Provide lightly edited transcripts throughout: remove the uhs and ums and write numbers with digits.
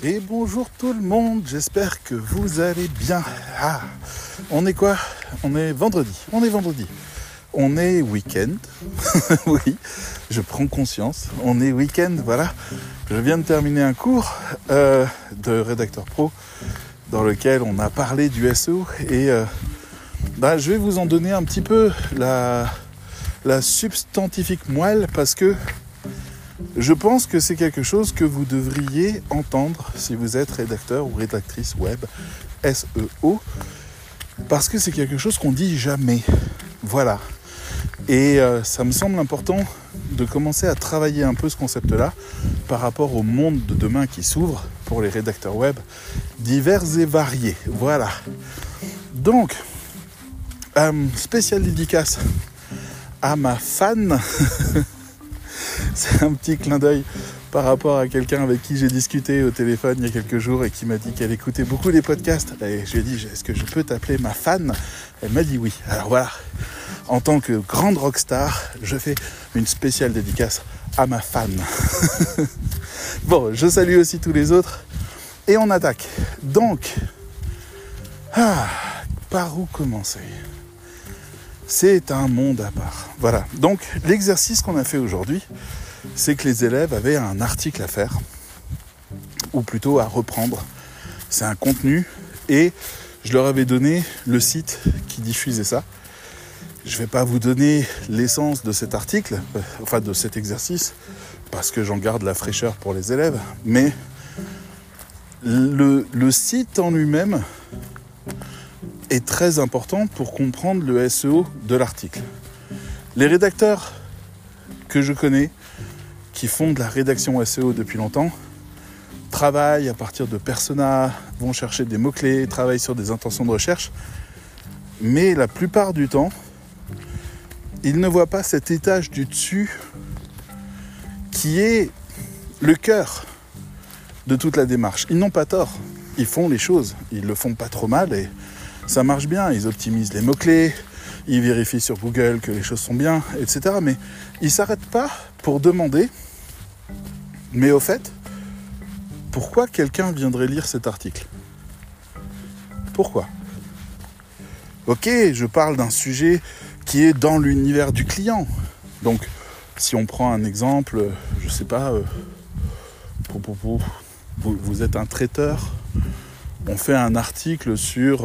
Et bonjour tout le monde, j'espère que vous allez bien. On est quoi ? On est vendredi. On est week-end. Oui, je prends conscience. On est week-end, voilà. Je viens de terminer un cours de rédacteur pro dans lequel on a parlé du SEO et je vais vous en donner un petit peu la substantifique moelle parce que je pense que c'est quelque chose que vous devriez entendre si vous êtes rédacteur ou rédactrice web SEO, parce que c'est quelque chose qu'on dit jamais. Voilà. Et ça me semble important de commencer à travailler un peu ce concept-là par rapport au monde de demain qui s'ouvre pour les rédacteurs web divers et variés. Voilà. Donc, spéciale dédicace à ma fan. C'est un petit clin d'œil par rapport à quelqu'un avec qui j'ai discuté au téléphone il y a quelques jours et qui m'a dit qu'elle écoutait beaucoup les podcasts. Et je lui ai dit, est-ce que je peux t'appeler ma fan ? Elle m'a dit oui. Alors voilà, en tant que grande rockstar, je fais une spéciale dédicace à ma fan. Bon, je salue aussi tous les autres et on attaque. Donc, par où commencer ? C'est un monde à part. Voilà. Donc, l'exercice qu'on a fait aujourd'hui, c'est que les élèves avaient un article à faire, ou plutôt à reprendre. C'est un contenu, et je leur avais donné le site qui diffusait ça. Je ne vais pas vous donner l'essence de cet article, de cet exercice, parce que j'en garde la fraîcheur pour les élèves, mais le site en lui-même est très important pour comprendre le SEO de l'article. Les rédacteurs que je connais, qui font de la rédaction SEO depuis longtemps, travaillent à partir de personas, vont chercher des mots-clés, travaillent sur des intentions de recherche, mais la plupart du temps, ils ne voient pas cet étage du dessus qui est le cœur de toute la démarche. Ils n'ont pas tort, ils font les choses, ils le font pas trop mal et ça marche bien, ils optimisent les mots-clés, ils vérifient sur Google que les choses sont bien, etc. Mais ils ne s'arrêtent pas pour demander, mais au fait, pourquoi quelqu'un viendrait lire cet article ? Pourquoi ? Ok, je parle d'un sujet qui est dans l'univers du client. Donc, si on prend un exemple, je ne sais pas, vous êtes un traiteur, on fait un article sur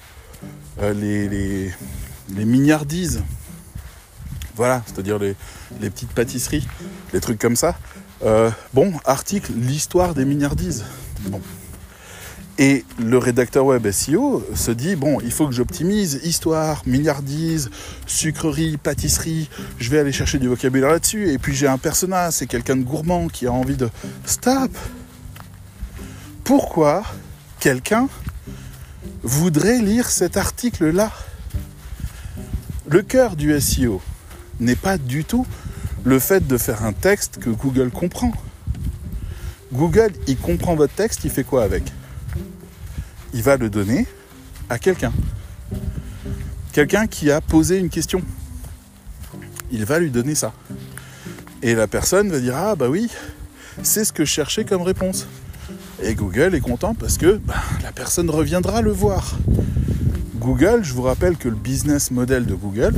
les mignardises, voilà, c'est-à-dire les petites pâtisseries, les trucs comme ça. Article, l'histoire des mignardises. Bon. Et le rédacteur web SEO se dit, il faut que j'optimise histoire, mignardise, sucrerie, pâtisserie, je vais aller chercher du vocabulaire là-dessus, et puis j'ai un persona, c'est quelqu'un de gourmand qui a envie de... Stop ! Pourquoi quelqu'un voudrait lire cet article-là ? Le cœur du SEO n'est pas du tout le fait de faire un texte que Google comprend. Google, il comprend votre texte, il fait quoi avec ? Il va le donner à quelqu'un. Quelqu'un qui a posé une question. Il va lui donner ça. Et la personne va dire, oui, c'est ce que je cherchais comme réponse. Et Google est content parce que la personne reviendra le voir. Google, je vous rappelle que le business model de Google,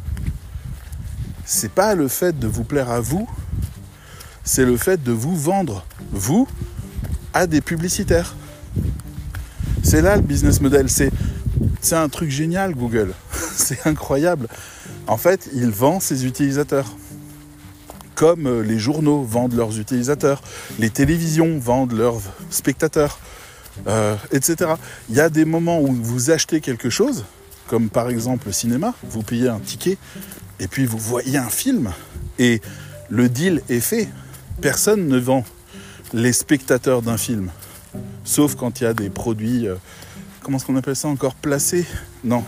c'est pas le fait de vous plaire à vous, c'est le fait de vous vendre, vous, à des publicitaires. C'est là le business model. C'est un truc génial, Google. C'est incroyable. En fait, il vend ses utilisateurs. Comme les journaux vendent leurs utilisateurs, les télévisions vendent leurs spectateurs, etc. Il y a des moments où vous achetez quelque chose, comme par exemple le cinéma, vous payez un ticket, et puis vous voyez un film, et le deal est fait. Personne ne vend les spectateurs d'un film, sauf quand il y a des produits, comment est-ce qu'on appelle ça encore, placés ? Non,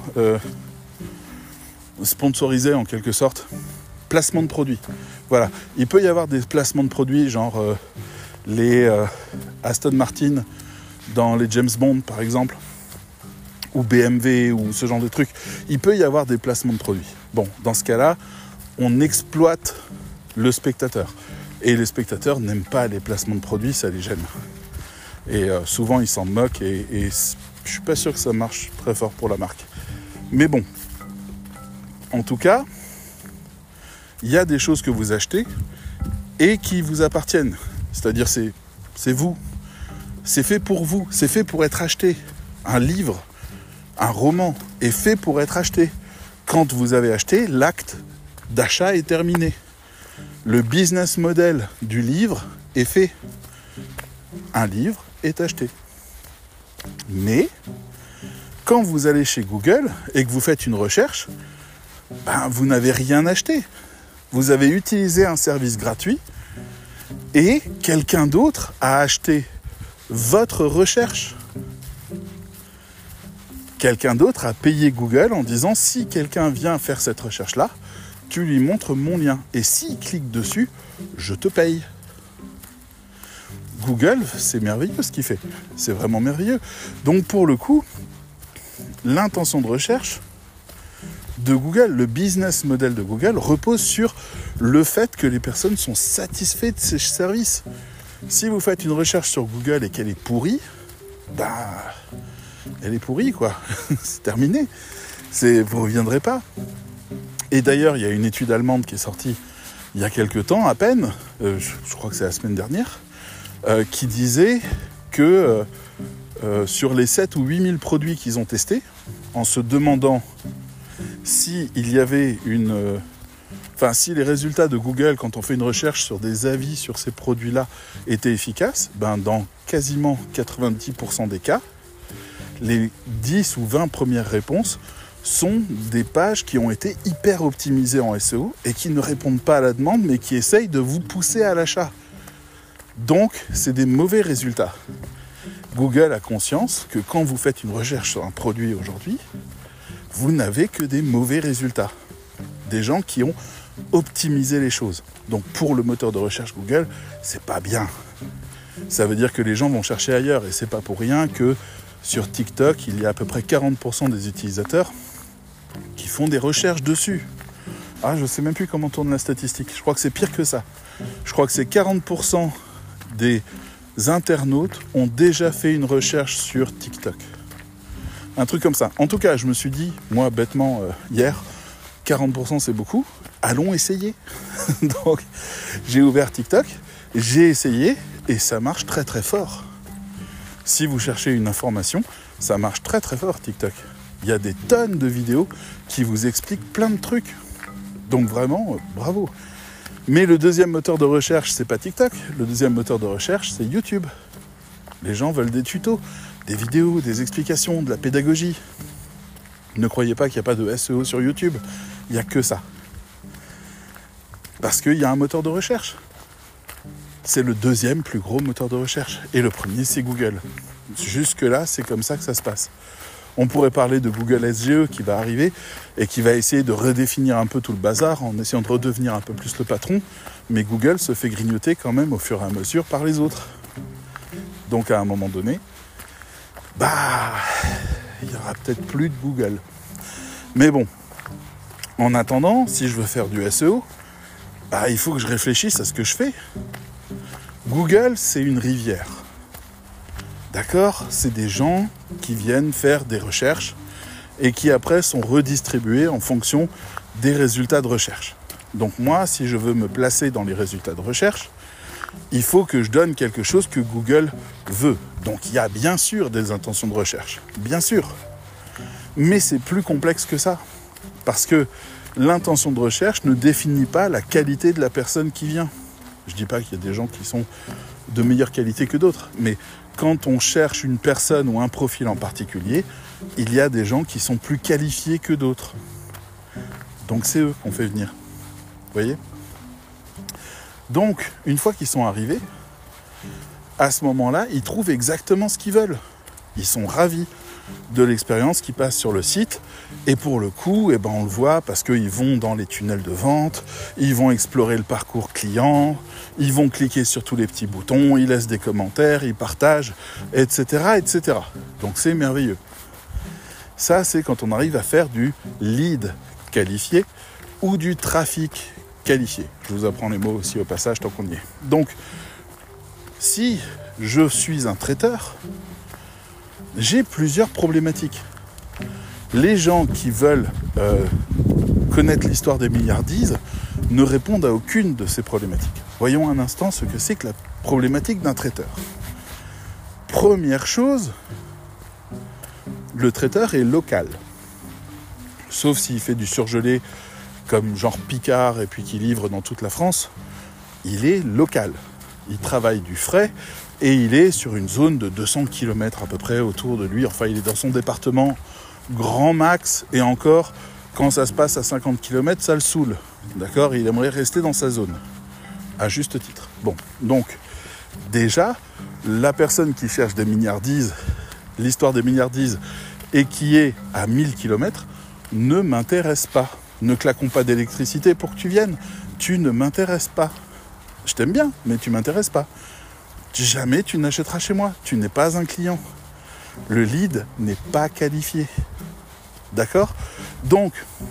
sponsorisés en quelque sorte. Placement de produits. Voilà. Il peut y avoir des placements de produits, genre les Aston Martin dans les James Bond, par exemple, ou BMW, ou ce genre de trucs. Il peut y avoir des placements de produits. Bon, dans ce cas-là, on exploite le spectateur. Et les spectateurs n'aiment pas les placements de produits, ça les gêne. Et souvent, ils s'en moquent et je suis pas sûr que ça marche très fort pour la marque. Mais bon, en tout cas, il y a des choses que vous achetez et qui vous appartiennent. C'est-à-dire, c'est vous. C'est fait pour vous. C'est fait pour être acheté. Un livre, un roman est fait pour être acheté. Quand vous avez acheté, l'acte d'achat est terminé. Le business model du livre est fait. Un livre est acheté. Mais, quand vous allez chez Google et que vous faites une recherche, vous n'avez rien acheté. Vous avez utilisé un service gratuit et quelqu'un d'autre a acheté votre recherche. Quelqu'un d'autre a payé Google en disant si quelqu'un vient faire cette recherche-là, tu lui montres mon lien. Et s'il clique dessus, je te paye. Google, c'est merveilleux ce qu'il fait. C'est vraiment merveilleux. Donc pour le coup, l'intention de recherche de Google, le business model de Google repose sur le fait que les personnes sont satisfaites de ces services. Si vous faites une recherche sur Google et qu'elle est pourrie, elle est pourrie quoi. C'est terminé. Vous ne reviendrez pas. Et d'ailleurs, il y a une étude allemande qui est sortie il y a quelques temps à peine, je crois que c'est la semaine dernière, qui disait que sur les 7 ou 8 000 produits qu'ils ont testés, en se demandant si il y avait si les résultats de Google, quand on fait une recherche sur des avis sur ces produits-là, étaient efficaces, dans quasiment 90% des cas, les 10 ou 20 premières réponses sont des pages qui ont été hyper optimisées en SEO et qui ne répondent pas à la demande, mais qui essayent de vous pousser à l'achat. Donc, c'est des mauvais résultats. Google a conscience que quand vous faites une recherche sur un produit aujourd'hui, vous n'avez que des mauvais résultats. Des gens qui ont optimisé les choses. Donc, pour le moteur de recherche Google, c'est pas bien. Ça veut dire que les gens vont chercher ailleurs. Et c'est pas pour rien que sur TikTok, il y a à peu près 40% des utilisateurs qui font des recherches dessus. Je sais même plus comment tourne la statistique. Je crois que c'est pire que ça. Je crois que c'est 40% des internautes ont déjà fait une recherche sur TikTok. Un truc comme ça. En tout cas, je me suis dit, moi, bêtement, hier, 40% c'est beaucoup. Allons essayer. Donc, j'ai ouvert TikTok, j'ai essayé et ça marche très très fort. Si vous cherchez une information, ça marche très très fort TikTok. Il y a des tonnes de vidéos qui vous expliquent plein de trucs. Donc vraiment, bravo. Mais le deuxième moteur de recherche, c'est pas TikTok. Le deuxième moteur de recherche, c'est YouTube. Les gens veulent des tutos, des vidéos, des explications, de la pédagogie. Ne croyez pas qu'il n'y a pas de SEO sur YouTube. Il n'y a que ça. Parce qu'il y a un moteur de recherche. C'est le deuxième plus gros moteur de recherche. Et le premier, c'est Google. Jusque-là, c'est comme ça que ça se passe. On pourrait parler de Google SGE qui va arriver et qui va essayer de redéfinir un peu tout le bazar en essayant de redevenir un peu plus le patron. Mais Google se fait grignoter quand même au fur et à mesure par les autres. Donc à un moment donné, il n'y aura peut-être plus de Google. Mais bon, en attendant, si je veux faire du SEO, il faut que je réfléchisse à ce que je fais. Google, c'est une rivière. D'accord ? C'est des gens qui viennent faire des recherches et qui après sont redistribués en fonction des résultats de recherche. Donc moi, si je veux me placer dans les résultats de recherche, il faut que je donne quelque chose que Google veut. Donc il y a bien sûr des intentions de recherche, bien sûr. Mais c'est plus complexe que ça. Parce que l'intention de recherche ne définit pas la qualité de la personne qui vient. Je ne dis pas qu'il y a des gens qui sont de meilleure qualité que d'autres, mais quand on cherche une personne ou un profil en particulier, il y a des gens qui sont plus qualifiés que d'autres. Donc c'est eux qu'on fait venir. Vous voyez ? Donc, une fois qu'ils sont arrivés, à ce moment-là, ils trouvent exactement ce qu'ils veulent. Ils sont ravis de l'expérience qui passe sur le site. Et pour le coup, on le voit parce qu'ils vont dans les tunnels de vente, ils vont explorer le parcours client, ils vont cliquer sur tous les petits boutons, ils laissent des commentaires, ils partagent, etc., etc. Donc c'est merveilleux. Ça, c'est quand on arrive à faire du lead qualifié ou du trafic qualifié. Je vous apprends les mots aussi au passage tant qu'on y est. Donc, si je suis un traiteur, j'ai plusieurs problématiques. Les gens qui veulent connaître l'histoire des milliardises ne répondent à aucune de ces problématiques. Voyons un instant ce que c'est que la problématique d'un traiteur. Première chose, le traiteur est local. Sauf s'il fait du surgelé comme genre Picard et puis qui livre dans toute la France, il est local. Il travaille du frais et il est sur une zone de 200 km à peu près autour de lui. Enfin, il est dans son département grand max et encore, quand ça se passe à 50 km, ça le saoule. D'accord ? Il aimerait rester dans sa zone. À juste titre. Bon, donc, déjà, la personne qui cherche des milliardises, l'histoire des milliardises, et qui est à 1000 km, ne m'intéresse pas. Ne claquons pas d'électricité pour que tu viennes. Tu ne m'intéresses pas. Je t'aime bien, mais tu ne m'intéresses pas. Jamais tu n'achèteras chez moi. Tu n'es pas un client. Le lead n'est pas qualifié. D'accord ? Donc,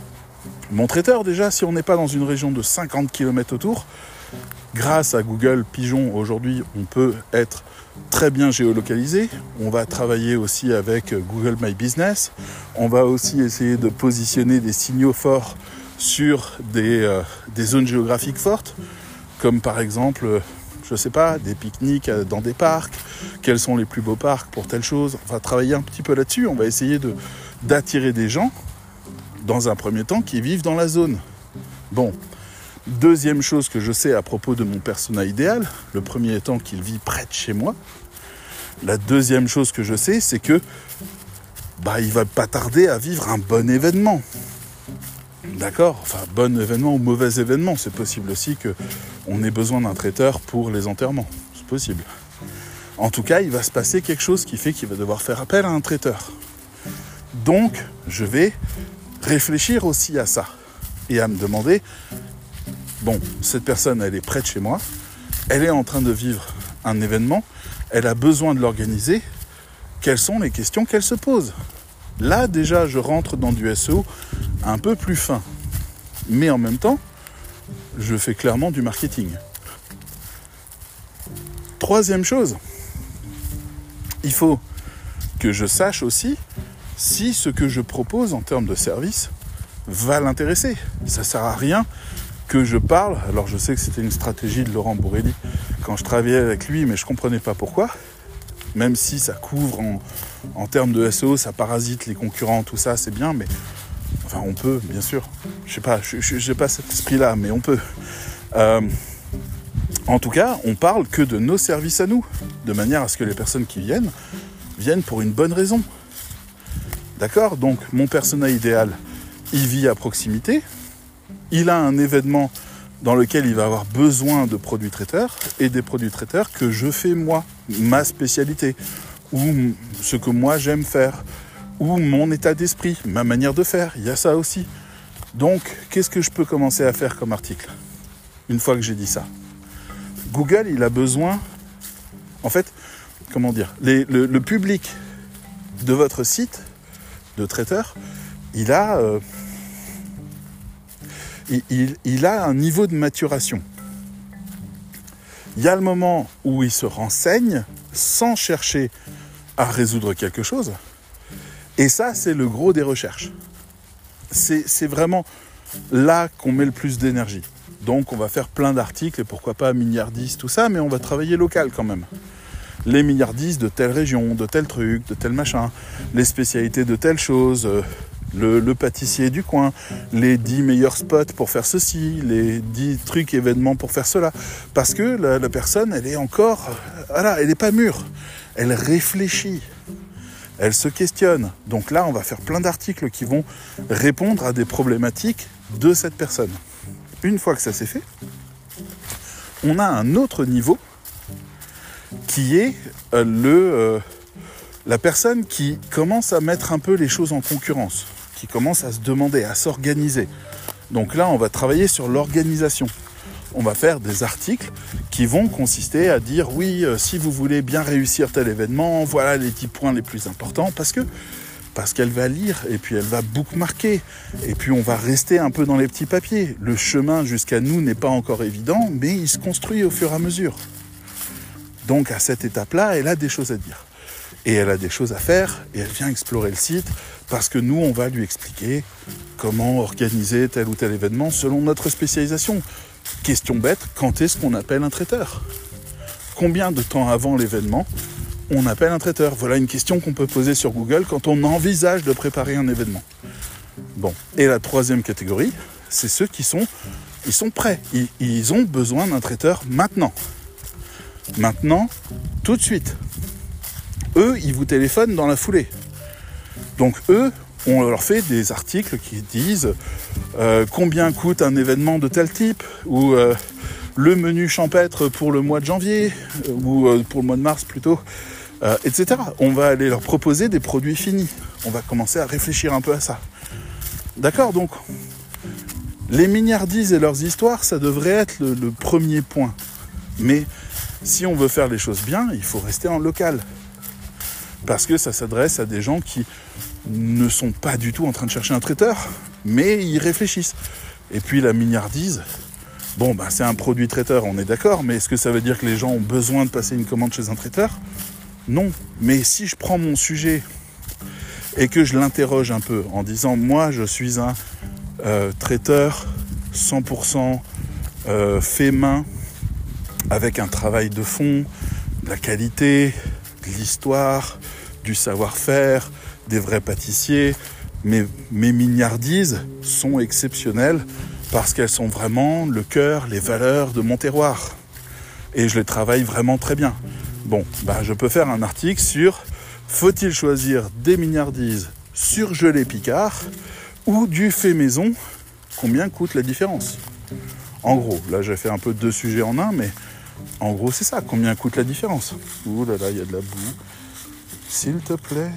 mon traiteur, déjà, si on n'est pas dans une région de 50 km autour, grâce à Google Pigeon, aujourd'hui, on peut être très bien géolocalisé. On va travailler aussi avec Google My Business. On va aussi essayer de positionner des signaux forts sur des zones géographiques fortes, comme par exemple, je ne sais pas, des pique-niques dans des parcs. Quels sont les plus beaux parcs pour telle chose ? On va travailler un petit peu là-dessus. On va essayer d'attirer des gens, dans un premier temps, qui vivent dans la zone. Bon. Deuxième chose que je sais à propos de mon persona idéal, le premier étant qu'il vit près de chez moi. La deuxième chose que je sais, c'est que il va pas tarder à vivre un bon événement. D'accord ? Enfin, bon événement ou mauvais événement. C'est possible aussi qu'on ait besoin d'un traiteur pour les enterrements. C'est possible. En tout cas, il va se passer quelque chose qui fait qu'il va devoir faire appel à un traiteur. Donc, je vais réfléchir aussi à ça. Et à me demander... Bon, cette personne, elle est près de chez moi, elle est en train de vivre un événement, elle a besoin de l'organiser, quelles sont les questions qu'elle se pose ? Là, déjà, je rentre dans du SEO un peu plus fin. Mais en même temps, je fais clairement du marketing. Troisième chose, il faut que je sache aussi si ce que je propose en termes de service va l'intéresser. Ça ne sert à rien que je parle, alors je sais que c'était une stratégie de Laurent Bourrelli quand je travaillais avec lui, mais je ne comprenais pas pourquoi, même si ça couvre en termes de SEO, ça parasite les concurrents, tout ça, c'est bien, mais enfin on peut, bien sûr, je n'ai pas cet esprit-là, mais on peut. En tout cas, on parle que de nos services à nous, de manière à ce que les personnes qui viennent pour une bonne raison. D'accord ? Donc mon persona idéal, il vit à proximité, il a un événement dans lequel il va avoir besoin de produits traiteurs et des produits traiteurs que je fais moi, ma spécialité, ou ce que moi j'aime faire, ou mon état d'esprit, ma manière de faire, il y a ça aussi. Donc, qu'est-ce que je peux commencer à faire comme article, une fois que j'ai dit ça ? Google, il a besoin, en fait, comment dire, le public de votre site de traiteur, il a un niveau de maturation. Il y a le moment où il se renseigne sans chercher à résoudre quelque chose. Et ça, c'est le gros des recherches. C'est vraiment là qu'on met le plus d'énergie. Donc, on va faire plein d'articles, et pourquoi pas milliardises, tout ça, mais on va travailler local quand même. Les milliardises de telle région, de tel truc, de tel machin, les spécialités de telle chose... Le pâtissier du coin, les 10 meilleurs spots pour faire ceci, les 10 trucs événements pour faire cela. Parce que la personne, elle est encore... Voilà, elle n'est pas mûre. Elle réfléchit. Elle se questionne. Donc là, on va faire plein d'articles qui vont répondre à des problématiques de cette personne. Une fois que ça c'est fait, on a un autre niveau qui est la personne qui commence à mettre un peu les choses en concurrence, qui commence à se demander, à s'organiser. Donc là, on va travailler sur l'organisation. On va faire des articles qui vont consister à dire oui, si vous voulez bien réussir tel événement, voilà les 10 points les plus importants, parce qu'elle va lire et puis elle va bookmarker et puis on va rester un peu dans les petits papiers. Le chemin jusqu'à nous n'est pas encore évident, mais il se construit au fur et à mesure. Donc à cette étape-là, elle a des choses à dire. Et elle a des choses à faire, et elle vient explorer le site, parce que nous, on va lui expliquer comment organiser tel ou tel événement selon notre spécialisation. Question bête, quand est-ce qu'on appelle un traiteur ? Combien de temps avant l'événement on appelle un traiteur ? Voilà une question qu'on peut poser sur Google quand on envisage de préparer un événement. Bon, et la troisième catégorie, c'est ceux qui sont prêts. Ils ont besoin d'un traiteur maintenant. Maintenant, tout de suite. Eux, ils vous téléphonent dans la foulée. Donc eux, on leur fait des articles qui disent combien coûte un événement de tel type, ou le menu champêtre pour le mois de janvier, ou pour le mois de mars plutôt, etc. On va aller leur proposer des produits finis. On va commencer à réfléchir un peu à ça. D'accord ? Donc, les mignardises et leurs histoires, ça devrait être le premier point. Mais si on veut faire les choses bien, il faut rester en local. Parce que ça s'adresse à des gens qui ne sont pas du tout en train de chercher un traiteur, mais ils réfléchissent. Et puis la mignardise, c'est un produit traiteur, on est d'accord, mais est-ce que ça veut dire que les gens ont besoin de passer une commande chez un traiteur ? Non. Mais si je prends mon sujet et que je l'interroge un peu en disant « Moi, je suis un traiteur 100% fait main, avec un travail de fond, de la qualité, de l'histoire, du savoir-faire, des vrais pâtissiers. Mes mignardises sont exceptionnelles parce qu'elles sont vraiment le cœur, les valeurs de mon terroir. Et je les travaille vraiment très bien. » Je peux faire un article sur « Faut-il choisir des mignardises surgelées Picard ou du fait maison ? Combien coûte la différence ?» En gros, là j'ai fait un peu 2 sujets en un, mais en gros c'est ça, combien coûte la différence ? Ouh là là, il y a de la boue. S'il te plaît,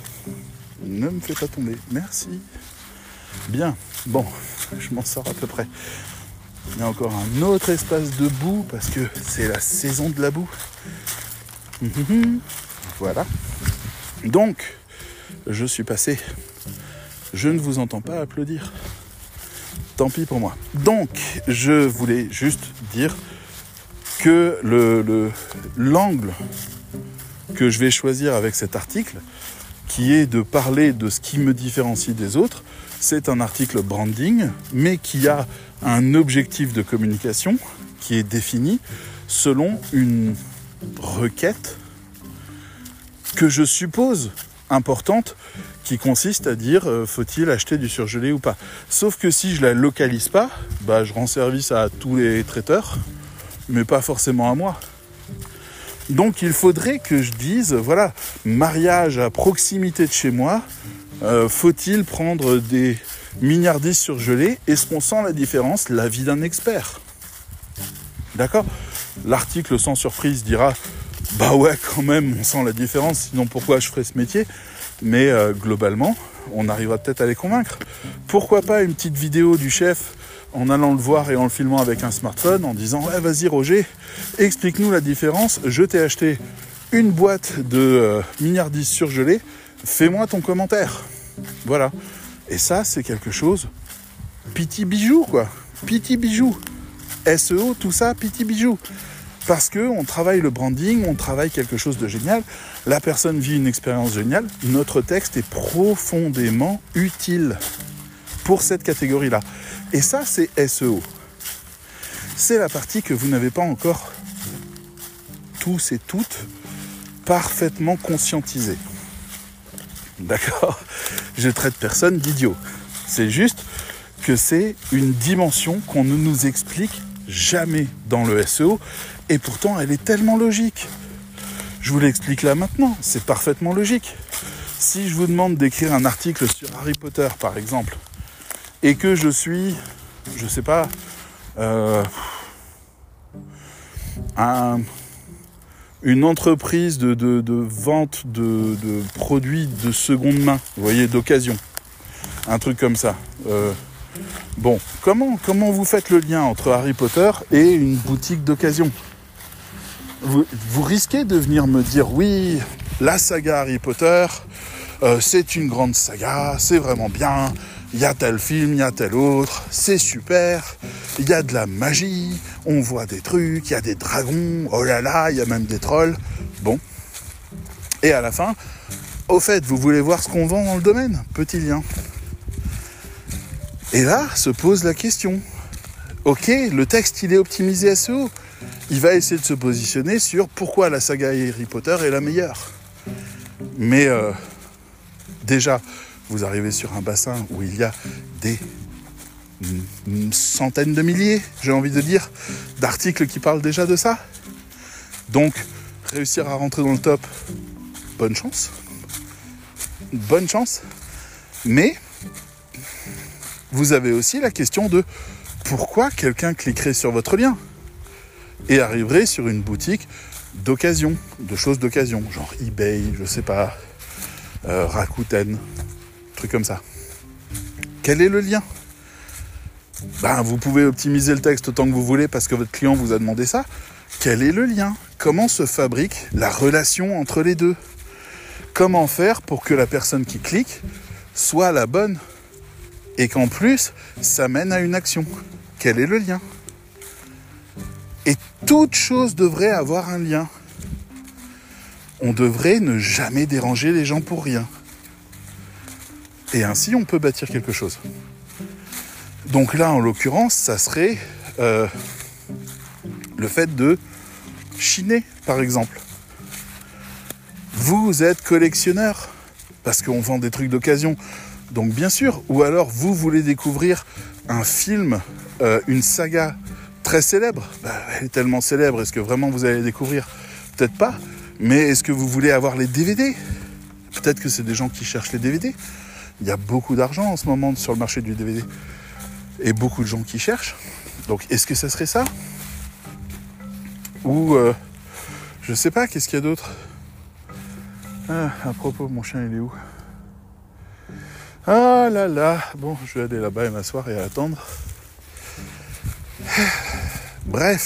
ne me fais pas tomber. Merci. Bien, je m'en sors à peu près. Il y a encore un autre espace de boue, parce que c'est la saison de la boue. Voilà. Donc, je suis passé. Je ne vous entends pas applaudir. Tant pis pour moi. Donc, je voulais juste dire que l'angle que je vais choisir avec cet article, qui est de parler de ce qui me différencie des autres, c'est un article branding, mais qui a un objectif de communication qui est défini selon une requête que je suppose importante, qui consiste à dire faut-il acheter du surgelé ou pas. Sauf que si je la localise pas, je rends service à tous les traiteurs, mais pas forcément à moi. Donc il faudrait que je dise, voilà, mariage à proximité de chez moi, faut-il prendre des mignardises surgelées ? Est-ce qu'on sent la différence ? L'avis d'un expert. D'accord ? L'article sans surprise dira, ouais quand même, on sent la différence, sinon pourquoi je ferais ce métier ? Mais globalement, on arrivera peut-être à les convaincre. Pourquoi pas une petite vidéo du chef en allant le voir et en le filmant avec un smartphone, en disant « Ouais, vas-y Roger, explique-nous la différence, je t'ai acheté une boîte de mignardises surgelées, fais-moi ton commentaire. » Voilà. Et ça, c'est quelque chose, piti bijou quoi, piti bijou. SEO, tout ça, piti bijou. Parce qu'on travaille le branding, on travaille quelque chose de génial, la personne vit une expérience géniale, notre texte est profondément utile pour cette catégorie-là. Et ça, c'est SEO. C'est la partie que vous n'avez pas encore tous et toutes parfaitement conscientisée. D'accord ? Je traite personne d'idiot. C'est juste que c'est une dimension qu'on ne nous explique jamais dans le SEO, et pourtant elle est tellement logique. Je vous l'explique là maintenant, c'est parfaitement logique. Si je vous demande d'écrire un article sur Harry Potter par exemple, et que je suis, je sais pas, une entreprise de vente de produits de seconde main, vous voyez, d'occasion, un truc comme ça. Comment vous faites le lien entre Harry Potter et une boutique d'occasion ? Vous risquez de venir me dire oui, la saga Harry Potter, c'est une grande saga, c'est vraiment bien, il y a tel film, il y a tel autre, c'est super, il y a de la magie, on voit des trucs, il y a des dragons, oh là là, il y a même des trolls. Bon. Et à la fin, au fait, vous voulez voir ce qu'on vend dans le domaine? Petit lien. Et là, se pose la question. Ok, le texte, il est optimisé SEO. Il va essayer de se positionner sur pourquoi la saga Harry Potter est la meilleure. Mais déjà, vous arrivez sur un bassin où il y a des centaines de milliers, j'ai envie de dire, d'articles qui parlent déjà de ça. Donc, réussir à rentrer dans le top, bonne chance. Bonne chance. Mais, vous avez aussi la question de pourquoi quelqu'un cliquerait sur votre lien et arriverait sur une boutique d'occasion, de choses d'occasion, genre eBay, je sais pas, Rakuten, truc comme ça. Quel est le lien? Vous pouvez optimiser le texte autant que vous voulez parce que votre client vous a demandé ça. Quel est le lien? Comment se fabrique la relation entre les deux? Comment faire pour que la personne qui clique soit la bonne et qu'en plus, ça mène à une action? Quel est le lien? Et toute chose devrait avoir un lien. On devrait ne jamais déranger les gens pour rien. Et ainsi, on peut bâtir quelque chose. Donc là, en l'occurrence, ça serait le fait de chiner, par exemple. Vous êtes collectionneur, parce qu'on vend des trucs d'occasion. Donc bien sûr, ou alors vous voulez découvrir un film, une saga très célèbre. Elle est tellement célèbre, est-ce que vraiment vous allez découvrir? Peut-être pas, mais est-ce que vous voulez avoir les DVD? Peut-être que c'est des gens qui cherchent les DVD. Il y a beaucoup d'argent en ce moment sur le marché du DVD. Et beaucoup de gens qui cherchent. Donc est-ce que ça serait ça? Ou, je sais pas, qu'est-ce qu'il y a d'autre? À propos, mon chien il est où? Ah là là, bon, je vais aller là-bas et m'asseoir et attendre. Bref,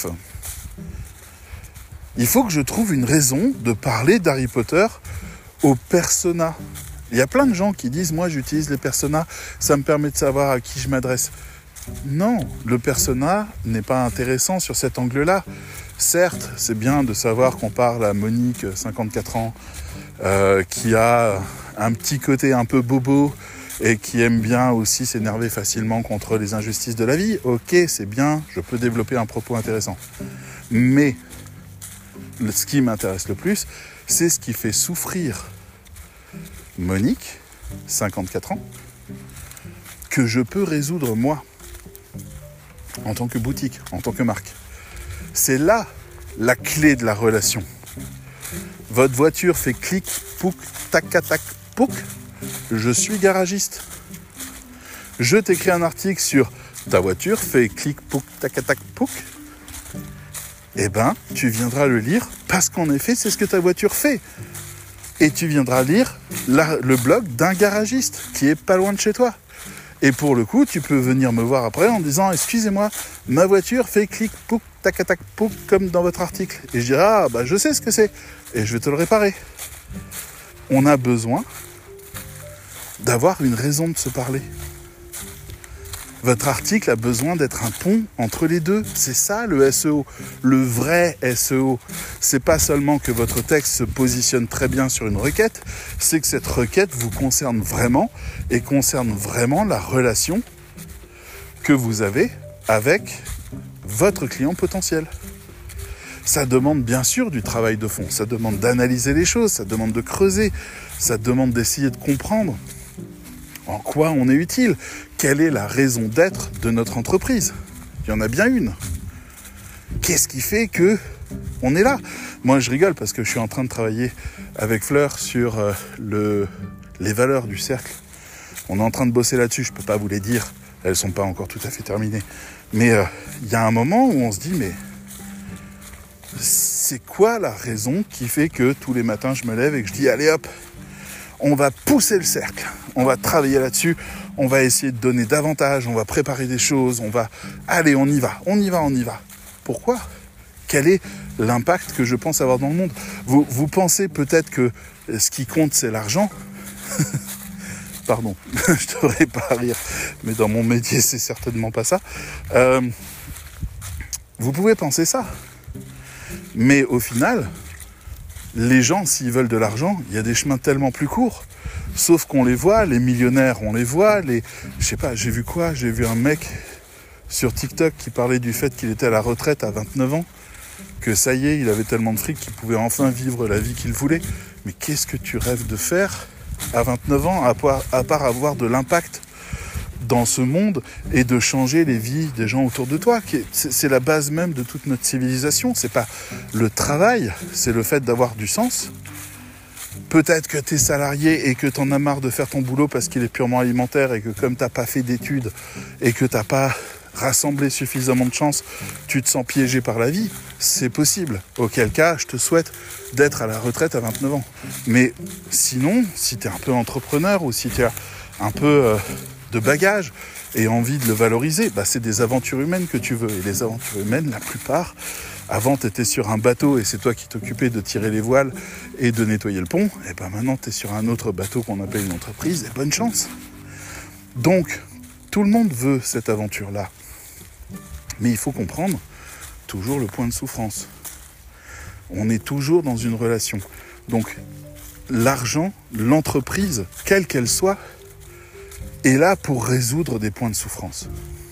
il faut que je trouve une raison de parler d'Harry Potter aux personas. Il y a plein de gens qui disent, moi j'utilise les personas, ça me permet de savoir à qui je m'adresse. Non, le persona n'est pas intéressant sur cet angle-là. Certes, c'est bien de savoir qu'on parle à Monique, 54 ans, qui a un petit côté un peu bobo, et qui aime bien aussi s'énerver facilement contre les injustices de la vie. Ok, c'est bien, je peux développer un propos intéressant. Mais ce qui m'intéresse le plus, c'est ce qui fait souffrir Monique, 54 ans, que je peux résoudre moi, en tant que boutique, en tant que marque. C'est là la clé de la relation. Votre voiture fait clic, pouc, tac, tac, pouc. Je suis garagiste. Je t'écris un article sur ta voiture fait clic, pouc, tac, tac, pouc. Eh ben, tu viendras le lire parce qu'en effet, c'est ce que ta voiture fait. Et tu viendras lire le blog d'un garagiste qui est pas loin de chez toi. Et pour le coup, tu peux venir me voir après en disant « Excusez-moi, ma voiture fait clic, pouc, tac, tac, pouc, comme dans votre article. » Et je dirai « Ah, je sais ce que c'est. Et je vais te le réparer. » On a besoin d'avoir une raison de se parler. Votre article a besoin d'être un pont entre les deux. C'est ça le SEO. Le vrai SEO. C'est pas seulement que votre texte se positionne très bien sur une requête, c'est que cette requête vous concerne vraiment et concerne vraiment la relation que vous avez avec votre client potentiel. Ça demande bien sûr du travail de fond, ça demande d'analyser les choses, ça demande de creuser, ça demande d'essayer de comprendre en quoi on est utile, quelle est la raison d'être de notre entreprise. Il y en a bien une. Qu'est-ce qui fait que on est là? Moi, je rigole parce que je suis en train de travailler avec Fleur sur les valeurs du cercle. On est en train de bosser là-dessus, je ne peux pas vous les dire, elles ne sont pas encore tout à fait terminées. Mais il y a un moment où on se dit, mais c'est quoi la raison qui fait que tous les matins je me lève et que je dis, allez hop, on va pousser le cercle, on va travailler là-dessus, on va essayer de donner davantage, on va préparer des choses, allez, on y va. Pourquoi? Quel est l'impact que je pense avoir dans le monde? Vous pensez peut-être que ce qui compte, c'est l'argent. Pardon, je devrais pas rire, mais dans mon métier, c'est certainement pas ça. Vous pouvez penser ça. Mais au final, les gens, s'ils veulent de l'argent, il y a des chemins tellement plus courts. Sauf qu'on les voit, les millionnaires, on les voit. Je sais pas, j'ai vu quoi ? J'ai vu un mec sur TikTok qui parlait du fait qu'il était à la retraite à 29 ans, que ça y est, il avait tellement de fric qu'il pouvait enfin vivre la vie qu'il voulait. Mais qu'est-ce que tu rêves de faire à 29 ans, à part avoir de l'impact dans ce monde et de changer les vies des gens autour de toi. C'est la base même de toute notre civilisation. C'est pas le travail, c'est le fait d'avoir du sens. Peut-être que tu es salarié et que tu en as marre de faire ton boulot parce qu'il est purement alimentaire et que comme tu n'as pas fait d'études et que tu n'as pas rassemblé suffisamment de chance, tu te sens piégé par la vie. C'est possible. Auquel cas, je te souhaite d'être à la retraite à 29 ans. Mais sinon, si tu es un peu entrepreneur ou si tu as un peu de bagage et envie de le valoriser, c'est des aventures humaines que tu veux. Et les aventures humaines, la plupart, avant tu étais sur un bateau et c'est toi qui t'occupais de tirer les voiles et de nettoyer le pont, et maintenant tu es sur un autre bateau qu'on appelle une entreprise, et bonne chance. Donc, tout le monde veut cette aventure-là. Mais il faut comprendre toujours le point de souffrance. On est toujours dans une relation. Donc, l'argent, l'entreprise, quelle qu'elle soit, est là pour résoudre des points de souffrance.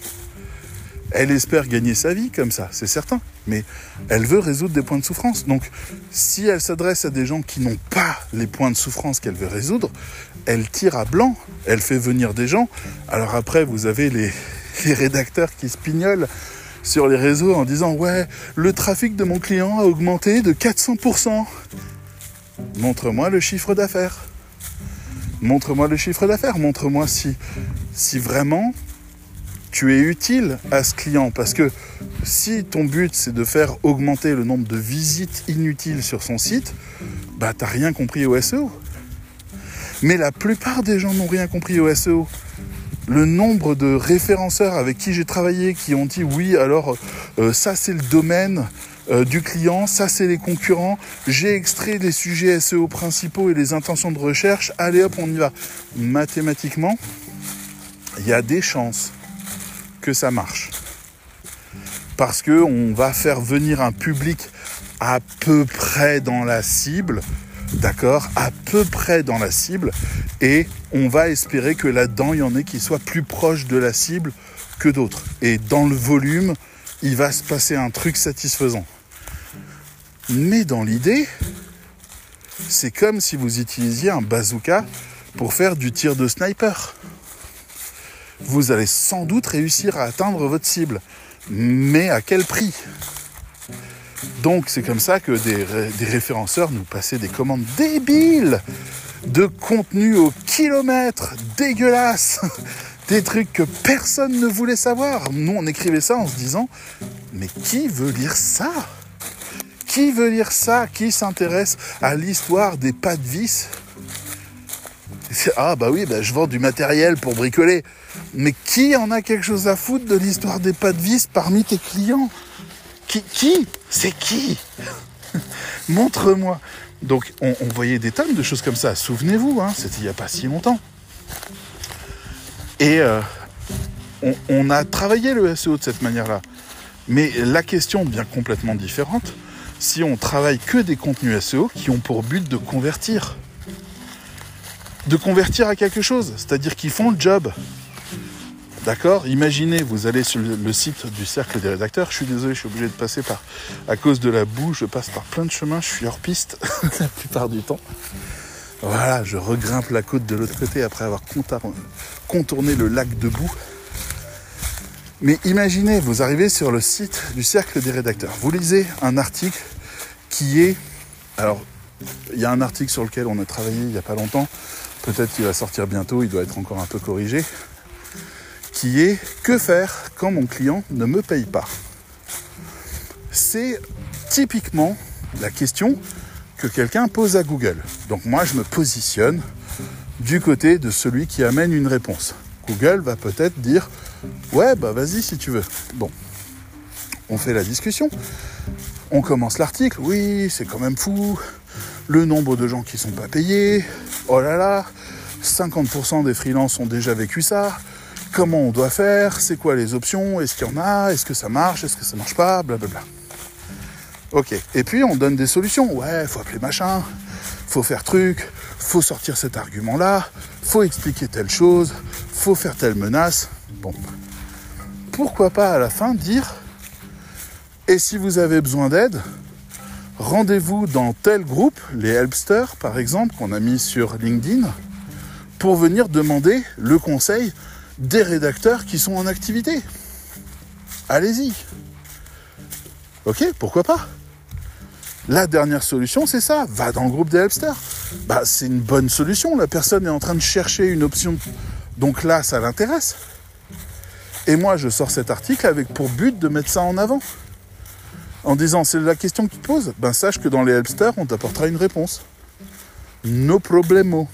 Elle espère gagner sa vie comme ça, c'est certain, mais elle veut résoudre des points de souffrance. Donc, si elle s'adresse à des gens qui n'ont pas les points de souffrance qu'elle veut résoudre, elle tire à blanc, elle fait venir des gens. Alors après, vous avez les rédacteurs qui se pignolent sur les réseaux en disant « Ouais, le trafic de mon client a augmenté de 400%. » Montre-moi le chiffre d'affaires. Montre-moi le chiffre d'affaires. Montre-moi si vraiment tu es utile à ce client. Parce que si ton but, c'est de faire augmenter le nombre de visites inutiles sur son site, t'as rien compris au SEO. Mais la plupart des gens n'ont rien compris au SEO. Le nombre de référenceurs avec qui j'ai travaillé qui ont dit oui, alors ça c'est le domaine du client, ça c'est les concurrents, j'ai extrait les sujets SEO principaux et les intentions de recherche, allez hop on y va. Mathématiquement, il y a des chances que ça marche. Parce qu'on va faire venir un public à peu près dans la cible, d'accord, à peu près dans la cible, et on va espérer que là-dedans, il y en ait qui soient plus proches de la cible que d'autres. Et dans le volume, il va se passer un truc satisfaisant. Mais dans l'idée, c'est comme si vous utilisiez un bazooka pour faire du tir de sniper. Vous allez sans doute réussir à atteindre votre cible. Mais à quel prix ? Donc c'est comme ça que des référenceurs nous passaient des commandes débiles de contenu au kilomètre, dégueulasse, des trucs que personne ne voulait savoir. Nous on écrivait ça en se disant mais qui veut lire ça ? Qui veut lire ça ? Qui s'intéresse à l'histoire des pas de vis ? Ah oui, je vends du matériel pour bricoler. Mais qui en a quelque chose à foutre de l'histoire des pas de vis parmi tes clients ? Qui ? C'est qui ? Montre-moi. Donc, on voyait des tonnes de choses comme ça. Souvenez-vous, c'était il n'y a pas si longtemps. Et on a travaillé le SEO de cette manière-là. Mais la question devient complètement différente si on travaille que des contenus SEO qui ont pour but de convertir. De convertir à quelque chose. C'est-à-dire qu'ils font le job. D'accord ? Imaginez, vous allez sur le site du Cercle des rédacteurs. Je suis désolé, je suis obligé de passer à cause de la boue, je passe par plein de chemins, je suis hors piste la plupart du temps. Voilà, je regrimpe la côte de l'autre côté après avoir contourné le lac de boue. Mais imaginez, vous arrivez sur le site du Cercle des rédacteurs. Vous lisez un article qui est... Alors, il y a un article sur lequel on a travaillé il n'y a pas longtemps. Peut-être qu'il va sortir bientôt, il doit être encore un peu corrigé. Qui est « Que faire quand mon client ne me paye pas ?» C'est typiquement la question que quelqu'un pose à Google. Donc moi, je me positionne du côté de celui qui amène une réponse. Google va peut-être dire « Ouais, vas-y si tu veux. » Bon, on fait la discussion. On commence l'article. Oui, c'est quand même fou. Le nombre de gens qui ne sont pas payés. Oh là là. 50% des freelances ont déjà vécu ça. Comment on doit faire? C'est quoi les options? Est-ce qu'il y en a? Est-ce que ça marche? Est-ce que ça marche pas? Blablabla. Ok. Et puis on donne des solutions. Ouais, faut appeler machin, faut faire truc, faut sortir cet argument-là, faut expliquer telle chose, faut faire telle menace. Bon. Pourquoi pas à la fin dire, et si vous avez besoin d'aide, rendez-vous dans tel groupe, les Helpsters par exemple, qu'on a mis sur LinkedIn, pour venir demander le conseil des rédacteurs qui sont en activité. Allez-y. Ok, pourquoi pas? La dernière solution, c'est ça. Va dans le groupe des Helpsters. C'est une bonne solution. La personne est en train de chercher une option. Donc là, ça l'intéresse. Et moi, je sors cet article avec pour but de mettre ça en avant. En disant, c'est la question que tu te poses. Sache que dans les Helpsters, on t'apportera une réponse. No problemo.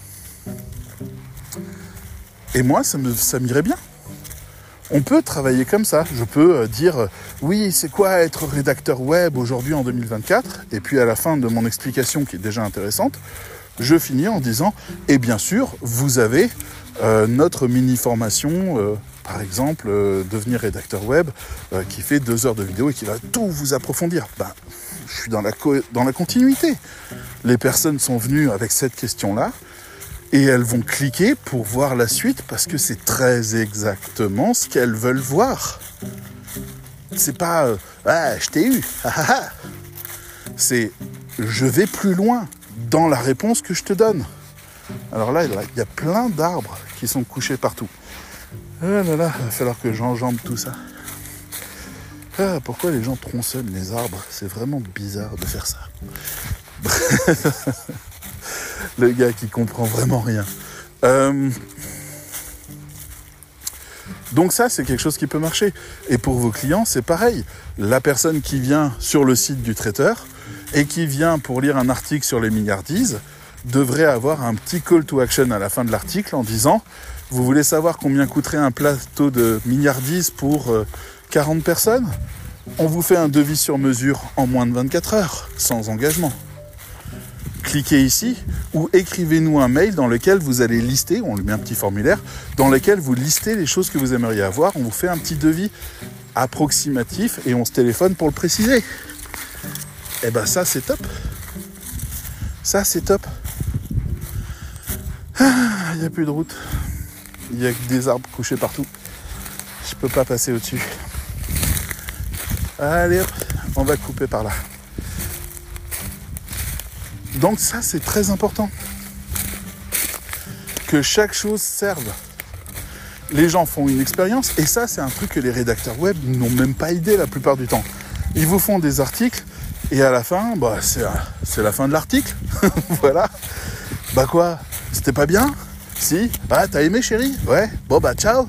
Et moi, ça m'irait bien. On peut travailler comme ça. Je peux dire, oui, c'est quoi être rédacteur web aujourd'hui en 2024? Et puis à la fin de mon explication, qui est déjà intéressante, je finis en disant, et bien sûr, vous avez notre mini-formation, par exemple, devenir rédacteur web, qui fait 2 heures de vidéo et qui va tout vous approfondir. Je suis dans la continuité. Les personnes sont venues avec cette question-là, et elles vont cliquer pour voir la suite parce que c'est très exactement ce qu'elles veulent voir. C'est pas je t'ai eu. C'est je vais plus loin dans la réponse que je te donne. Alors là, il y a plein d'arbres qui sont couchés partout. Ah là là, il va falloir que j'enjambe tout ça. Pourquoi les gens tronçonnent les arbres? C'est vraiment bizarre de faire ça. Le gars qui comprend vraiment rien. Donc ça, c'est quelque chose qui peut marcher. Et pour vos clients, c'est pareil. La personne qui vient sur le site du traiteur et qui vient pour lire un article sur les milliardises devrait avoir un petit call to action à la fin de l'article en disant « Vous voulez savoir combien coûterait un plateau de milliardises pour 40 personnes ? On vous fait un devis sur mesure en moins de 24 heures, sans engagement. » Cliquez ici ou écrivez-nous un mail dans lequel vous allez lister, on lui met un petit formulaire, dans lequel vous listez les choses que vous aimeriez avoir. On vous fait un petit devis approximatif et on se téléphone pour le préciser. Et ça, c'est top. Ça, c'est top. Il n'y a plus de route. Il n'y a que des arbres couchés partout. Je peux pas passer au-dessus. Allez hop, on va couper par là. Donc ça, c'est très important. Que chaque chose serve. Les gens font une expérience, et ça, c'est un truc que les rédacteurs web n'ont même pas idée la plupart du temps. Ils vous font des articles, et à la fin, c'est la fin de l'article. Voilà. Quoi? C'était pas bien? Si? T'as aimé, chérie? Ouais. Ciao.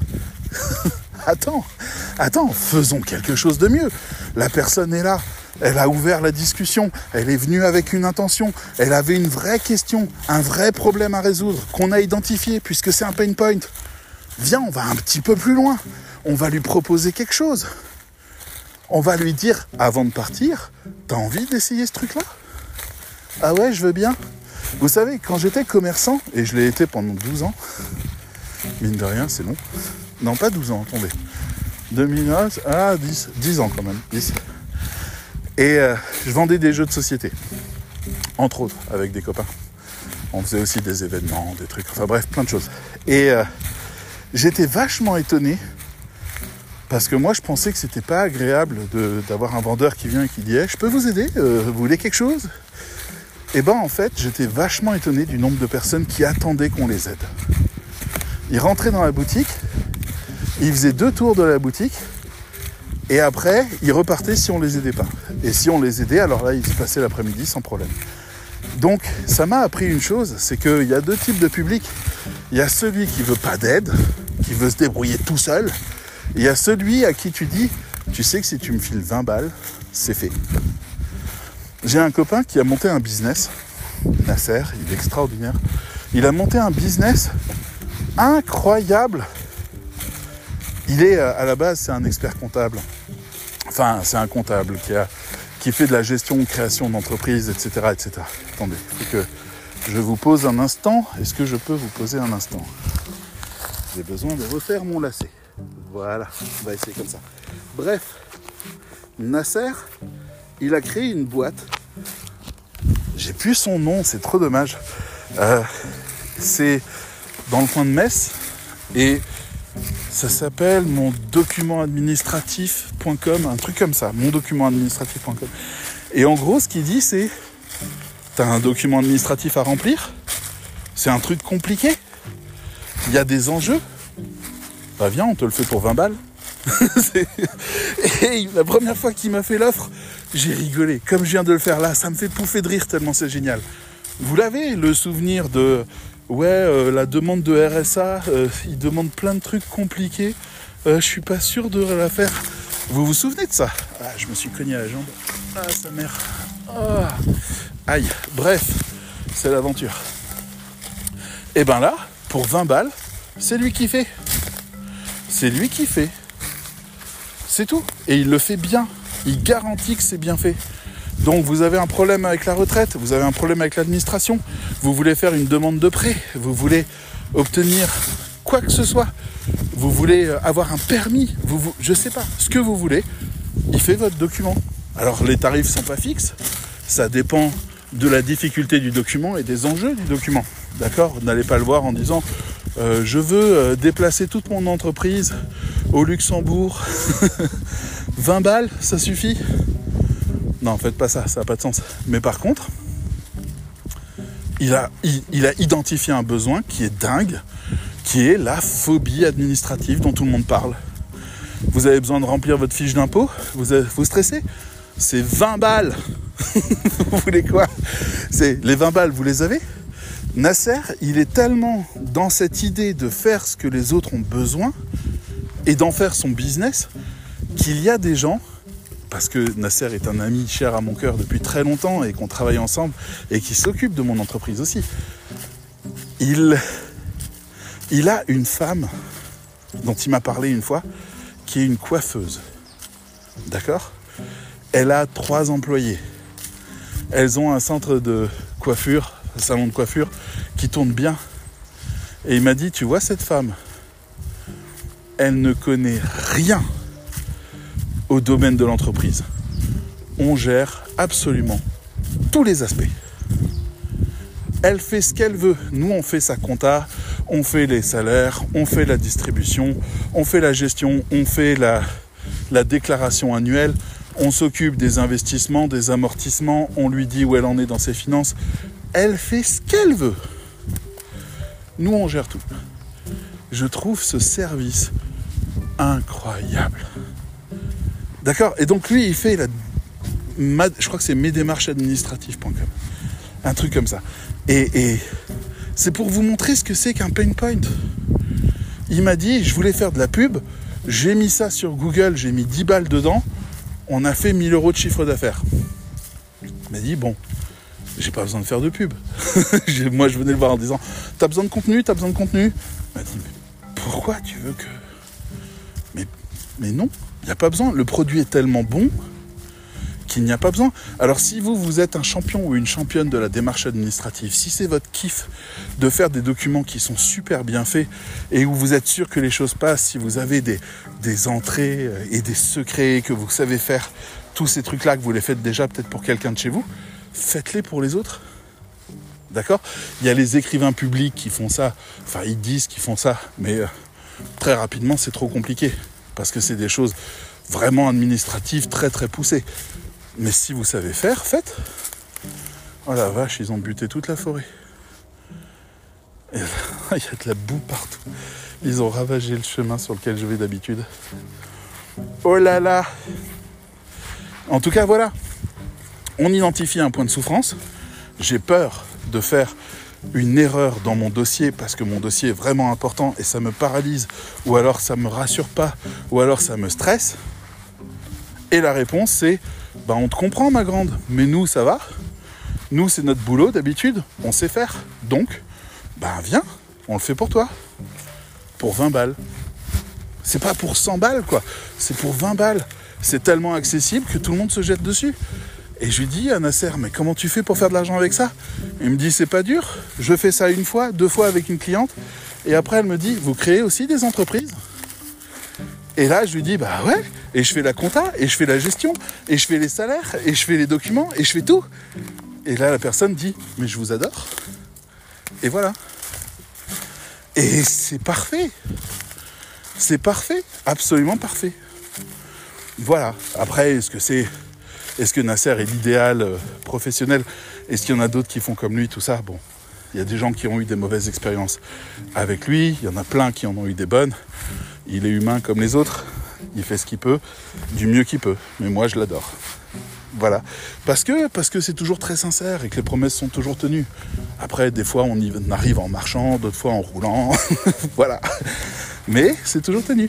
Attends, faisons quelque chose de mieux. La personne est là. Elle a ouvert la discussion, elle est venue avec une intention, elle avait une vraie question, un vrai problème à résoudre, qu'on a identifié, puisque c'est un pain point. Viens, on va un petit peu plus loin, on va lui proposer quelque chose. On va lui dire, avant de partir, t'as envie d'essayer ce truc-là? Ah ouais, je veux bien. Vous savez, quand j'étais commerçant, et je l'ai été pendant 12 ans, mine de rien, c'est long. Non, pas 12 ans, attendez. 2009, 10 ans quand même, 10. Et je vendais des jeux de société, entre autres, avec des copains. On faisait aussi des événements, des trucs, enfin bref, plein de choses. Et j'étais vachement étonné, parce que moi je pensais que c'était pas agréable d'avoir un vendeur qui vient et qui dit « je peux vous aider, vous voulez quelque chose ?» Et en fait, j'étais vachement étonné du nombre de personnes qui attendaient qu'on les aide. Ils rentraient dans la boutique, ils faisaient 2 tours de la boutique, et après, ils repartaient si on les aidait pas. Et si on les aidait, alors là, ils se passaient l'après-midi sans problème. Donc, ça m'a appris une chose, c'est qu'il y a 2 types de public. Il y a celui qui veut pas d'aide, qui veut se débrouiller tout seul. Et il y a celui à qui tu dis, tu sais que si tu me files 20 balles, c'est fait. J'ai un copain qui a monté un business, Nasser, il est extraordinaire. Il a monté un business incroyable. Il est, à la base, c'est un expert comptable. Enfin, c'est un comptable qui fait de la gestion, création d'entreprise, etc., etc. Attendez, il faut que Je vous pose un instant. Est-ce que je peux vous poser un instant? J'ai besoin de refaire mon lacet. Voilà, on va essayer comme ça. Bref, Nasser, il a créé une boîte. J'ai plus son nom, c'est trop dommage. C'est dans le coin de Metz et ça s'appelle mondocumentadministratif.com, un truc comme ça, mondocumentadministratif.com. Et en gros, ce qu'il dit, c'est t'as un document administratif à remplir, c'est un truc compliqué, il y a des enjeux, bah viens, on te le fait pour 20 balles. Et la première fois qu'il m'a fait l'offre, j'ai rigolé. Comme je viens de le faire là, ça me fait pouffer de rire tellement c'est génial. Vous l'avez, le souvenir de... la demande de RSA, il demande plein de trucs compliqués. Je suis pas sûr de la faire. Vous vous souvenez de ça? Ah, je me suis cogné à la jambe. Ah, sa mère. Ah. Aïe. Bref, c'est l'aventure. Et ben là, pour 20 balles, c'est lui qui fait. C'est lui qui fait. C'est tout. Et il le fait bien. Il garantit que c'est bien fait. Donc vous avez un problème avec la retraite, vous avez un problème avec l'administration, vous voulez faire une demande de prêt, vous voulez obtenir quoi que ce soit, vous voulez avoir un permis, je sais pas, ce que vous voulez, il fait votre document. Alors les tarifs sont pas fixes, ça dépend de la difficulté du document et des enjeux du document. D'accord ? Vous n'allez pas le voir en disant je veux déplacer toute mon entreprise au Luxembourg. 20 balles, ça suffit ? Non, faites pas ça, ça n'a pas de sens. Mais par contre, il a identifié un besoin qui est dingue, qui est la phobie administrative dont tout le monde parle. Vous avez besoin de remplir votre fiche d'impôt, vous stressez ? C'est 20 balles. Vous voulez quoi ? Les 20 balles, vous les avez ? Nasser, il est tellement dans cette idée de faire ce que les autres ont besoin et d'en faire son business qu'il y a des gens, parce que Nasser est un ami cher à mon cœur depuis très longtemps et qu'on travaille ensemble et qui s'occupe de mon entreprise aussi. Il a une femme dont il m'a parlé une fois qui est une coiffeuse. D'accord ? Elle a 3 employés. Elles ont un centre de coiffure, un salon de coiffure qui tourne bien. Et il m'a dit, tu vois cette femme, elle ne connaît rien au domaine de l'entreprise. On gère absolument tous les aspects. Elle fait ce qu'elle veut. Nous, on fait sa compta, on fait les salaires, on fait la distribution, on fait la gestion, on fait la déclaration annuelle, on s'occupe des investissements, des amortissements, on lui dit où elle en est dans ses finances. Elle fait ce qu'elle veut. Nous, on gère tout. Je trouve ce service incroyable. D'accord ? Et donc lui, il fait je crois que c'est mesdémarchesadministratives.com. Un truc comme ça. Et c'est pour vous montrer ce que c'est qu'un pain point. Il m'a dit, je voulais faire de la pub, j'ai mis ça sur Google, j'ai mis 10 balles dedans, on a fait 1 000 € de chiffre d'affaires. Il m'a dit, bon, j'ai pas besoin de faire de pub. Moi, je venais le voir en disant, t'as besoin de contenu ? Il m'a dit, mais pourquoi tu veux que... Mais non, il n'y a pas besoin. Le produit est tellement bon qu'il n'y a pas besoin. Alors si vous êtes un champion ou une championne de la démarche administrative, si c'est votre kiff de faire des documents qui sont super bien faits et où vous êtes sûr que les choses passent, si vous avez des entrées et des secrets, que vous savez faire tous ces trucs-là, que vous les faites déjà peut-être pour quelqu'un de chez vous, faites-les pour les autres. D'accord ? Il y a les écrivains publics qui font ça, enfin ils disent qu'ils font ça, mais très rapidement c'est trop compliqué. Parce que c'est des choses vraiment administratives très très poussées. Mais si vous savez faire, faites. Oh la vache, ils ont buté toute la forêt. Et là, il y a de la boue partout. Ils ont ravagé le chemin sur lequel je vais d'habitude. Oh là là ! En tout cas, voilà. On identifie un point de souffrance. J'ai peur de faire une erreur dans mon dossier parce que mon dossier est vraiment important et ça me paralyse, ou alors ça me rassure pas, ou alors ça me stresse. Et la réponse c'est on te comprend ma grande, mais nous ça va, nous c'est notre boulot d'habitude, on sait faire, donc viens, on le fait pour toi, pour 20 balles. C'est pas pour 100 balles quoi, c'est pour 20 balles. C'est tellement accessible que tout le monde se jette dessus. Et je lui dis à Nasser, mais comment tu fais pour faire de l'argent avec ça? Il me dit, c'est pas dur, je fais ça 1 fois, 2 fois avec une cliente. Et après, elle me dit, vous créez aussi des entreprises? Et là, je lui dis, bah ouais, et je fais la compta, et je fais la gestion, et je fais les salaires, et je fais les documents, et je fais tout. Et là, la personne dit, mais je vous adore. Et voilà. Et c'est parfait. C'est parfait, absolument parfait. Voilà. Après, est-ce que Nasser est l'idéal professionnel? Est-ce qu'il y en a d'autres qui font comme lui, tout ça? Bon, il y a des gens qui ont eu des mauvaises expériences avec lui, il y en a plein qui en ont eu des bonnes. Il est humain comme les autres, il fait ce qu'il peut, du mieux qu'il peut. Mais moi, je l'adore. Voilà. Parce que c'est toujours très sincère et que les promesses sont toujours tenues. Après, des fois, on arrive en marchant, d'autres fois en roulant. Voilà. Mais c'est toujours tenu.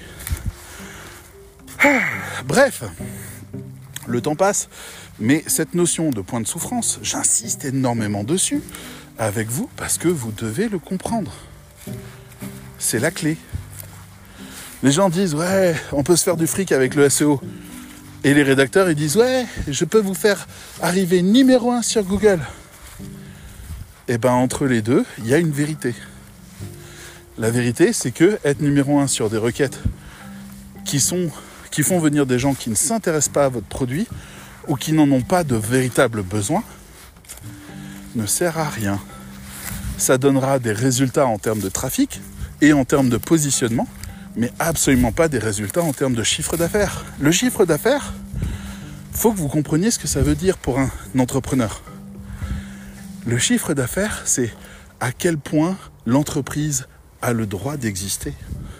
Bref, le temps passe, mais cette notion de point de souffrance, j'insiste énormément dessus avec vous parce que vous devez le comprendre. C'est la clé. Les gens disent, ouais, on peut se faire du fric avec le SEO. Et les rédacteurs, ils disent, ouais, je peux vous faire arriver numéro 1 sur Google. Et ben, entre les deux, il y a une vérité. La vérité, c'est que être numéro 1 sur des requêtes qui font venir des gens qui ne s'intéressent pas à votre produit ou qui n'en ont pas de véritable besoin, ne sert à rien. Ça donnera des résultats en termes de trafic et en termes de positionnement, mais absolument pas des résultats en termes de chiffre d'affaires. Le chiffre d'affaires, faut que vous compreniez ce que ça veut dire pour un entrepreneur. Le chiffre d'affaires, c'est à quel point l'entreprise a le droit d'exister.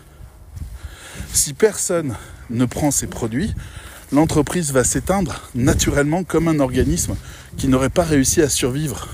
Si personne ne prend ses produits, l'entreprise va s'éteindre naturellement comme un organisme qui n'aurait pas réussi à survivre.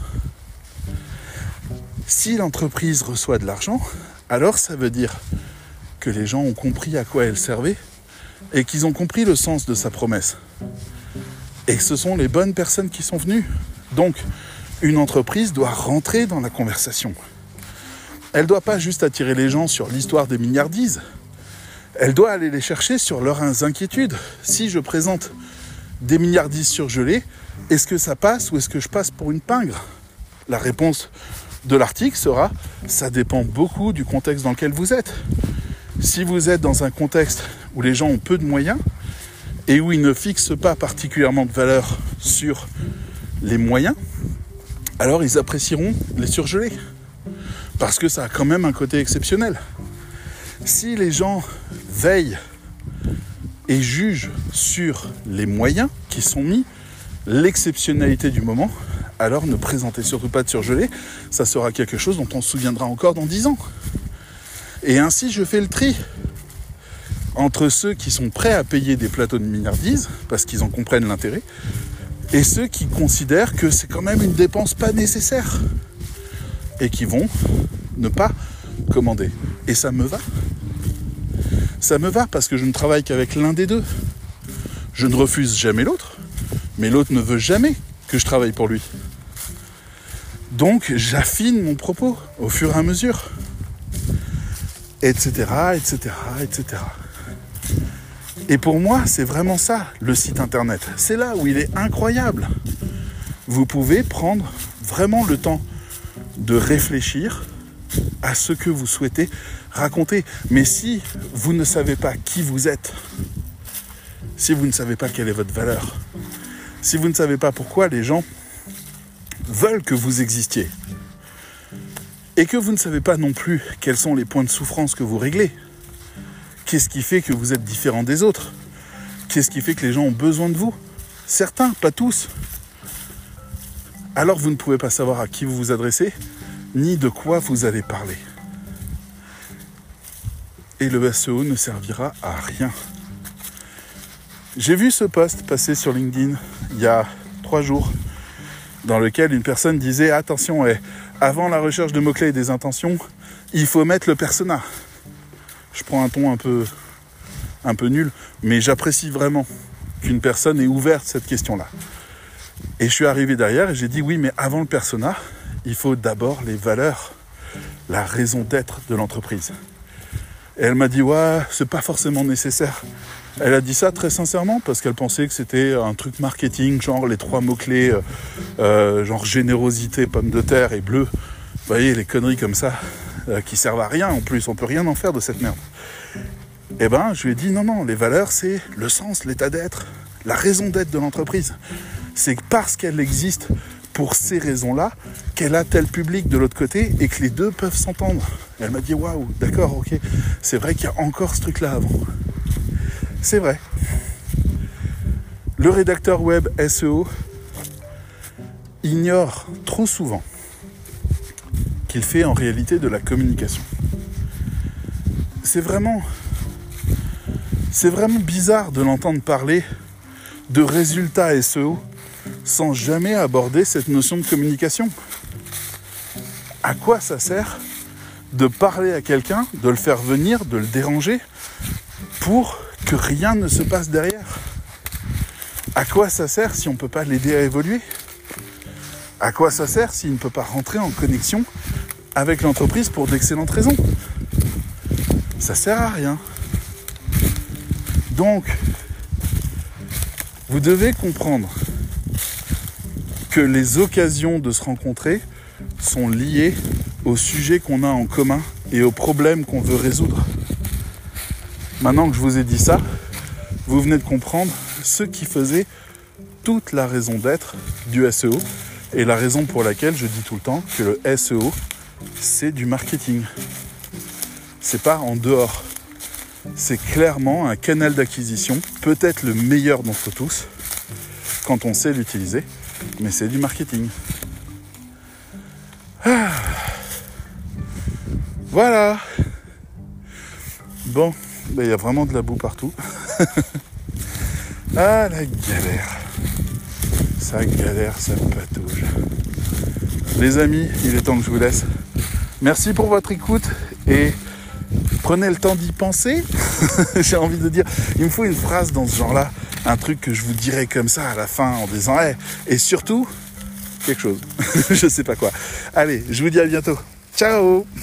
Si l'entreprise reçoit de l'argent, alors ça veut dire que les gens ont compris à quoi elle servait et qu'ils ont compris le sens de sa promesse. Et que ce sont les bonnes personnes qui sont venues. Donc, une entreprise doit rentrer dans la conversation. Elle ne doit pas juste attirer les gens sur l'histoire des milliardises. Elle doit aller les chercher sur leurs inquiétudes. Si je présente des milliardises surgelées, est-ce que ça passe ou est-ce que je passe pour une pingre? La réponse de l'article sera « ça dépend beaucoup du contexte dans lequel vous êtes ». Si vous êtes dans un contexte où les gens ont peu de moyens et où ils ne fixent pas particulièrement de valeur sur les moyens, alors ils apprécieront les surgelés. Parce que ça a quand même un côté exceptionnel. Si les gens veillent et jugent sur les moyens qui sont mis, l'exceptionnalité du moment, alors ne présentez surtout pas de surgelés, ça sera quelque chose dont on se souviendra encore dans 10 ans. Et ainsi, je fais le tri entre ceux qui sont prêts à payer des plateaux de milliardises, parce qu'ils en comprennent l'intérêt, et ceux qui considèrent que c'est quand même une dépense pas nécessaire, et qui vont ne pas commander. Et ça me va. Ça me va parce que je ne travaille qu'avec l'un des deux. Je ne refuse jamais l'autre, mais l'autre ne veut jamais que je travaille pour lui. Donc, j'affine mon propos au fur et à mesure. Etc., etc., etc. Et pour moi, c'est vraiment ça, le site internet. C'est là où il est incroyable. Vous pouvez prendre vraiment le temps de réfléchir à ce que vous souhaitez raconter. Mais si vous ne savez pas qui vous êtes, si vous ne savez pas quelle est votre valeur, si vous ne savez pas pourquoi les gens veulent que vous existiez, et que vous ne savez pas non plus quels sont les points de souffrance que vous réglez, qu'est-ce qui fait que vous êtes différent des autres, qu'est-ce qui fait que les gens ont besoin de vous, certains, pas tous, alors vous ne pouvez pas savoir à qui vous vous adressez, ni de quoi vous allez parler. Et le SEO ne servira à rien. J'ai vu ce post passer sur LinkedIn il y a 3 jours, dans lequel une personne disait « Attention, avant la recherche de mots-clés et des intentions, il faut mettre le persona. » Je prends un ton un peu nul, mais j'apprécie vraiment qu'une personne ait ouvert cette question-là. Et je suis arrivé derrière et j'ai dit « Oui, mais avant le persona, il faut d'abord les valeurs, la raison d'être de l'entreprise. » Et elle m'a dit « Ouais, c'est pas forcément nécessaire. » Elle a dit ça très sincèrement parce qu'elle pensait que c'était un truc marketing, genre les 3 mots-clés, genre générosité, pomme de terre et bleu. Vous voyez, les conneries comme ça, qui servent à rien en plus, on peut rien en faire de cette merde. Eh ben, je lui ai dit non, les valeurs, c'est le sens, l'état d'être, la raison d'être de l'entreprise. C'est parce qu'elle existe pour ces raisons-là qu'elle a tel public de l'autre côté et que les deux peuvent s'entendre. Elle m'a dit waouh, d'accord, ok, c'est vrai qu'il y a encore ce truc-là avant. C'est vrai. Le rédacteur web SEO ignore trop souvent qu'il fait en réalité de la communication. C'est vraiment bizarre de l'entendre parler de résultats SEO sans jamais aborder cette notion de communication. À quoi ça sert de parler à quelqu'un, de le faire venir, de le déranger pour que rien ne se passe derrière? À quoi ça sert si on ne peut pas l'aider à évoluer? À quoi ça sert s'il ne peut pas rentrer en connexion avec l'entreprise pour d'excellentes raisons? Ça sert à rien. Donc, vous devez comprendre que les occasions de se rencontrer sont liées aux sujets qu'on a en commun et aux problèmes qu'on veut résoudre. Maintenant que je vous ai dit ça, vous venez de comprendre ce qui faisait toute la raison d'être du SEO et la raison pour laquelle je dis tout le temps que le SEO, c'est du marketing. C'est pas en dehors. C'est clairement un canal d'acquisition, peut-être le meilleur d'entre tous, quand on sait l'utiliser, mais c'est du marketing. Ah. Voilà. Bon, il y a vraiment de la boue partout. Ah, la galère. Ça galère, ça patauge. Les amis, il est temps que je vous laisse. Merci pour votre écoute et prenez le temps d'y penser. J'ai envie de dire, il me faut une phrase dans ce genre-là, un truc que je vous dirai comme ça à la fin en disant hey, et surtout, quelque chose. Je sais pas quoi. Allez, je vous dis à bientôt. Ciao!